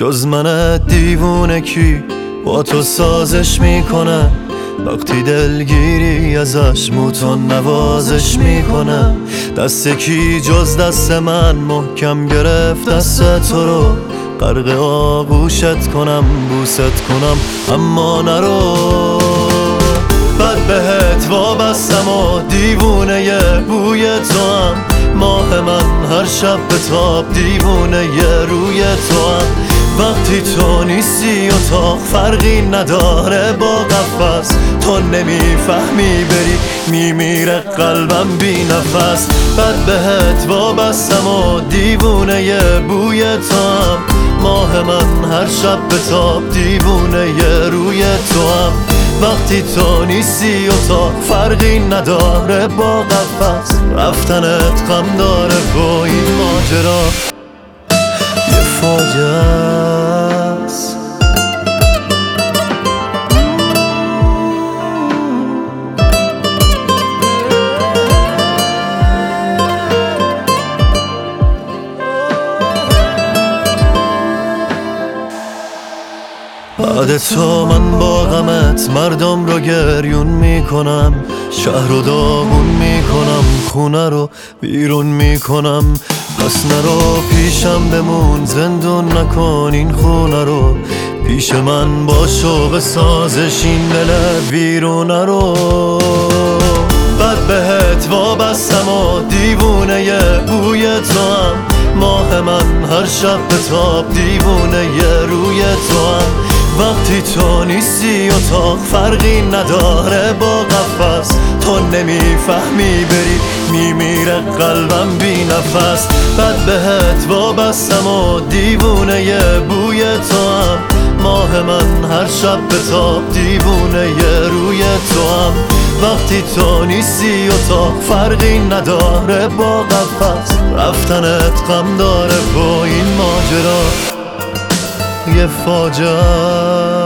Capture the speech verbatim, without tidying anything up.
جز من دیوونه کی با تو سازش میکنه؟ وقتی دلگیری ازش موتون نوازش میکنه. دست کی جز دست من محکم گرفت دست تو رو؟ غرق آغوشت کنم بوست کنم اما نرو. بد بهت وابستم و دیوونه ی بوی تو هم. ماه من هر شب به تاب دیوونه ی روی تو هم. وقتی تو نیستی اتاق فرقی نداره با قفس. تو نمیفهمی بری میمیره قلبم بی نفس. بد بهت وابستم و دیوونه ی بوی تو هم. ماه من هر شب به تاب دیوونه ی روی تو هم. وقتی تو نیستی اتاق فرقی نداره با قفس. رفتنت غم داره با این ماجرا یه فاجعه است. بعد تو من با غمت مردم رو گریون میکنم. شهر رو داغون میکنم خونه رو بیرون میکنم. پس نرو پیشم بمون زندون نکن این خونه رو. پیش من باش و بسازش این دل ویرونه رو. بد بهت وابستم و دیوونه ی بوی تو هم. ماه من هر شب به تاب دیوونه ی روی تو هم. وقتی تو نیستی اتاق فرقی نداره با قفس. تو نمیفهمی بری میمیره قلبم بی نفس. بد بهت وابستم و دیوونه ی بوی تو هم. ماه من هر شب به تاب دیوونه ی روی تو هم. وقتی تو نیستی اتاق فرقی نداره با قفس. رفتنت غم داره با این ماجرا یه فاجعه.